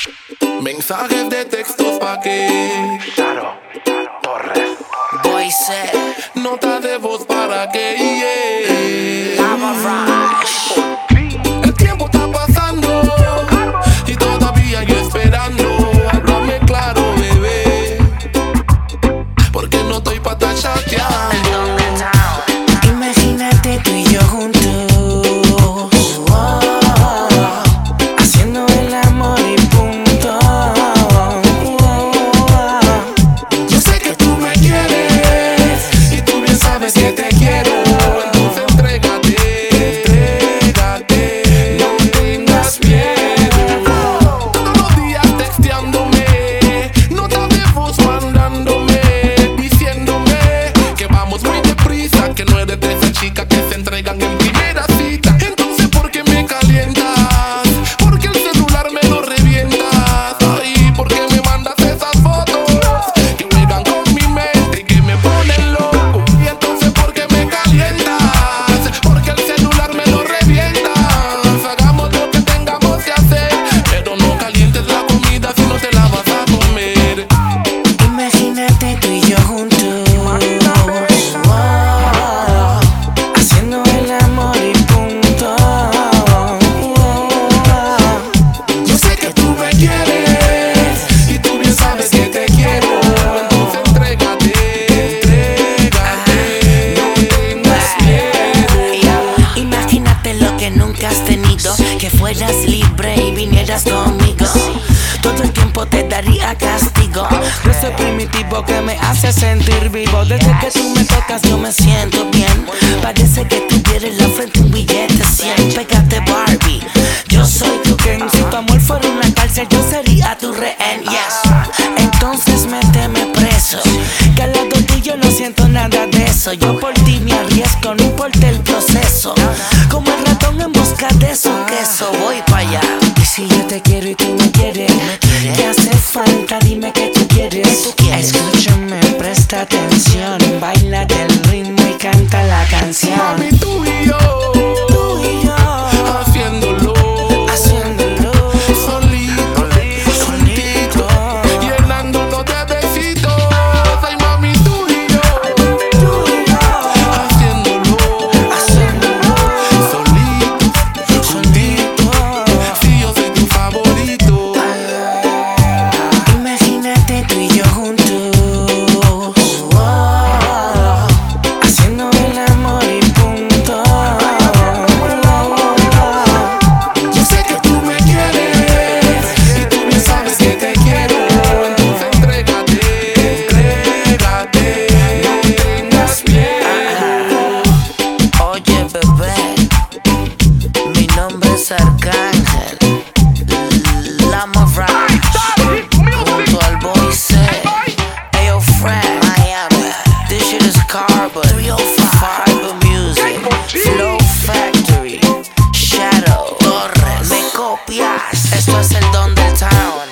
Mensajes de textos pa' que Taro Torres. Boyce, nota de voz para que Lava Rush. El tiempo está pasando y todavía yo esperando. Háblame claro, bebé, porque no estoy pa' estar chateando. Imagínate tú y yo juntos, haciendo el amor y punto. Yo sé que tú me quieres y tú bien sabes que te quiero. Entonces entrégate, no tengas miedo. Todos los días texteándome, notas de voz mandándome, diciéndome que vamos muy deprisa, que no eres de esa chica que se entregan en primera cita. Entonces, ¿por qué me calientas? ¿Por qué el celular me lo revientas? Ay, ¿por qué me mandas esas fotos que juegan con mi mente y que me ponen loco? Y entonces, ¿por qué me calientas? Porque el celular me lo revientas. Hagamos lo que tengamos que hacer, pero no calientes la comida si no te la vas a comer. Imagínate tú y yo juntos, haciendo el amor y punto. Yo sé que tú me quieres y tú bien sabes que te quiero. Entonces entrégate, no tengas miedo. Imagínate lo que nunca has tenido, que fueras libre y vinieras conmigo. Todo el tiempo te daría castigo. Yo soy primitivo que me hace sentir vivo. Desde que tú me tocas yo me siento bien. Parece que tuvieras la frente un billete 100. Pégate Barbie, yo soy tu Ken. Si tu amor fuera una cárcel yo sería tu rehén. Yes, entonces méteme preso, que al lado tuyo no siento nada de eso. Yo por ti me arriesgo, no importa el proceso. Como el ratón en busca de su queso, voy para allá. Y si yo te quiero y tú me quieres, ¿qué hace falta? Dime que tú quieres. Escúchame, presta atención, baila del ritmo y canta la canción. Mami, tú y yo, haciéndolo, solito, llenándonos de besitos. Ay, mami, tú y yo, haciéndolo, solito, si yo soy tu favorito. Imagínate tú y yo juntos, haciendo el amor y punto. Yo sé que tú me quieres y tú bien sabes que te quiero. Entonces entrégate, no tengas miedo. Oye bebé, mi nombre es Arcángel Lama Rush, junto al Boyce. Ayo friend, Miami, this shit is carbon 305 Fiber Music, Flow Factory, Shadow Torres. Me copias, esto es el don del town.